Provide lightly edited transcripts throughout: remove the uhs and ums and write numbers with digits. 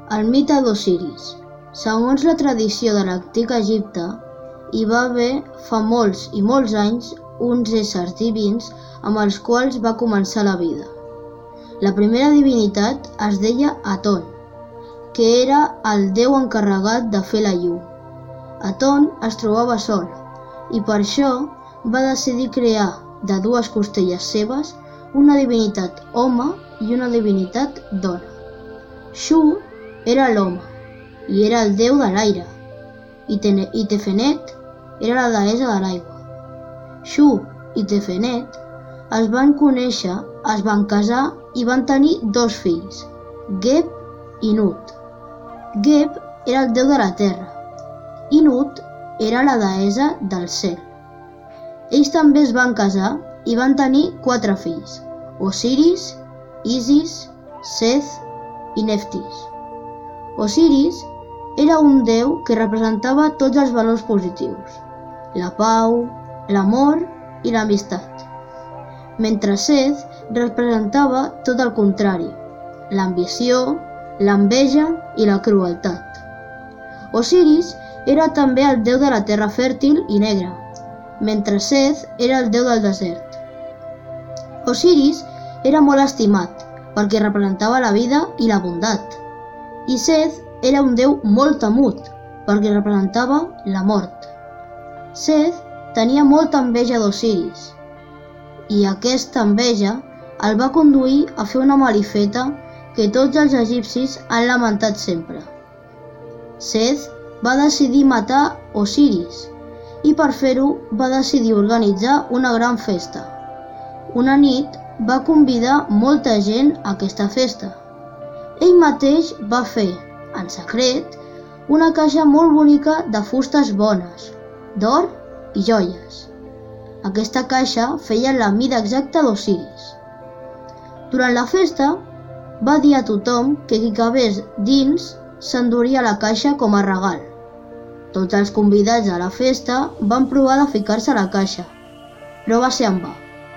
El mite d'Osiris. Segons la tradició de l'antic Egipte, hi va haver fa molts i molts anys uns éssers divins amb els quals va començar la vida. La primera divinitat es deia Aton, que era el déu encarregat de fer la llum. Aton es trobava sol i per això va decidir crear de dues costelles seves una divinitat home i una divinitat dona. Shu era l'home i era el déu de l'aire i Tefenet era la deessa de l'aigua. Shu i Tefenet es van conèixer, es van casar i van tenir dos fills, Geb i Nut. Geb era el déu de la terra i Nut era la deessa del cel. Ells també es van casar i van tenir 4 fills, Osiris, Isis, Seth i Neftis. Osiris era un déu que representava tots els valors positius, la pau, l'amor i l'amistat, mentre Seth representava tot el contrari, l'ambició, l'enveja i la crueltat. Osiris era també el déu de la terra fèrtil i negra, mentre Seth era el déu del desert. Osiris era molt estimat perquè representava la vida i la bondat, i Seth era un déu molt temut perquè representava la mort. Seth tenia molta enveja d'Osiris i aquesta enveja el va conduir a fer una malifeta que tots els egipcis han lamentat sempre. Seth va decidir matar Osiris i per fer-ho va decidir organitzar una gran festa. Una nit va convidar molta gent a aquesta festa. Ell mateix va fer, en secret, una caixa molt bonica de fustes bones, d'or i joies. Aquesta caixa feia la mida exacta d'Osiris. Durant la festa, va dir a tothom que qui cabés dins s'enduria la caixa com a regal. Tots els convidats a la festa van provar de ficar-se a la caixa, però va ser en va.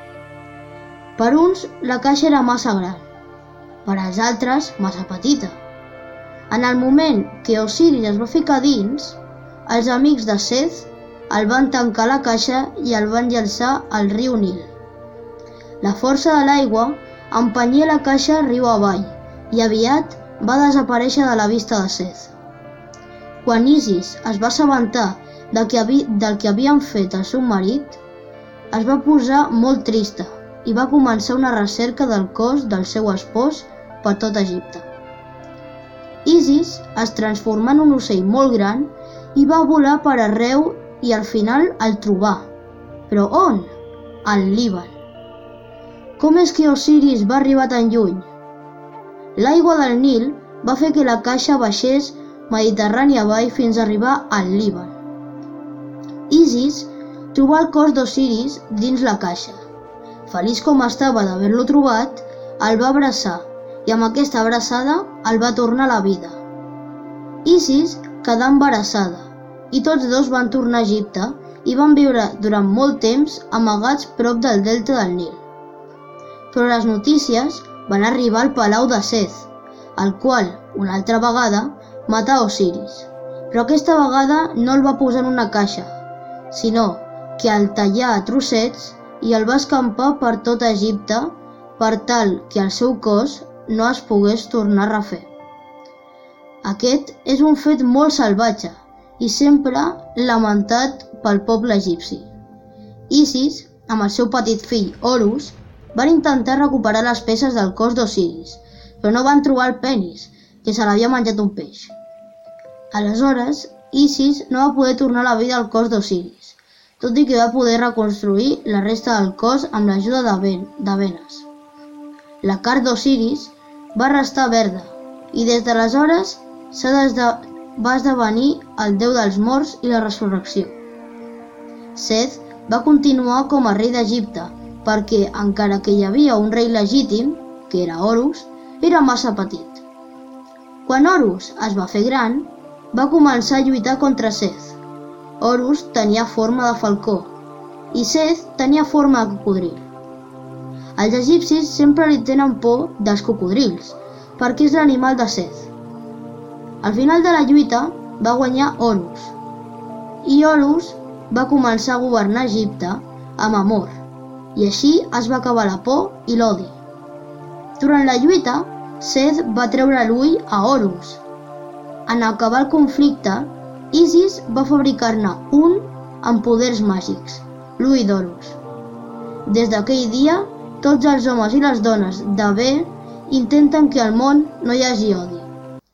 Per uns, la caixa era massa gran, per als altres, massa petita. En el moment que Osiris es va ficar dins, els amics de Seth el van tancar la caixa i el van llançar al riu Nil. La força de l'aigua empenyia la caixa riu avall i aviat va desaparèixer de la vista de Seth. Quan Isis es va assabentar del que havien fet el seu marit, es va posar molt trista i va començar una recerca del cos del seu espòs per tot Egipte. Isis es transformà en un ocell molt gran i va volar per arreu i al final el trobà. Però on? Al Líban. Com és que Osiris va arribar tan lluny? L'aigua del Nil va fer que la caixa baixés Mediterrani avall fins a arribar al Líban. Isis trobà el cos d'Osiris dins la caixa. Feliç com estava d'haver-lo trobat, el va abraçar i amb aquesta abraçada el va tornar a la vida. Isis quedà embarassada i tots dos van tornar a Egipte i van viure durant molt temps amagats prop del delta del Nil. Però les notícies van arribar al palau de Seth, el qual, una altra vegada, matà Osiris. Però aquesta vegada no el va posar en una caixa, sinó que el tallà a trossets i el va escampar per tot Egipte per tal que el seu cos no es pogués tornar a refer. Aquest és un fet molt salvatge i sempre lamentat pel poble egipci. Isis, amb el seu petit fill Horus, van intentar recuperar les peces del cos d'Osiris, però no van trobar el penis, que se l'havia menjat un peix. Aleshores, Isis no va poder tornar a la vida al cos d'Osiris, tot i que va poder reconstruir la resta del cos amb l'ajuda de venes. La carn d'Osiris va restar verda i des d'aleshores va esdevenir el déu dels morts i la resurrecció. Seth va continuar com a rei d'Egipte perquè, encara que hi havia un rei legítim, que era Horus, era massa petit. Quan Horus es va fer gran, va començar a lluitar contra Seth. Horus tenia forma de falcó i Seth tenia forma de cocodril. Els egipcis sempre li tenen por dels cocodrils, perquè és l'animal de Seth. Al final de la lluita va guanyar Horus, i Horus va començar a governar Egipte amb amor, i així es va acabar la por i l'odi. Durant la lluita, Seth va treure l'ull a Horus. En acabar el conflicte, Isis va fabricar-ne un amb poders màgics, l'ull d'Horus. Des d'aquell dia, tots els homes i les dones de bé intenten que al món no hi hagi odi.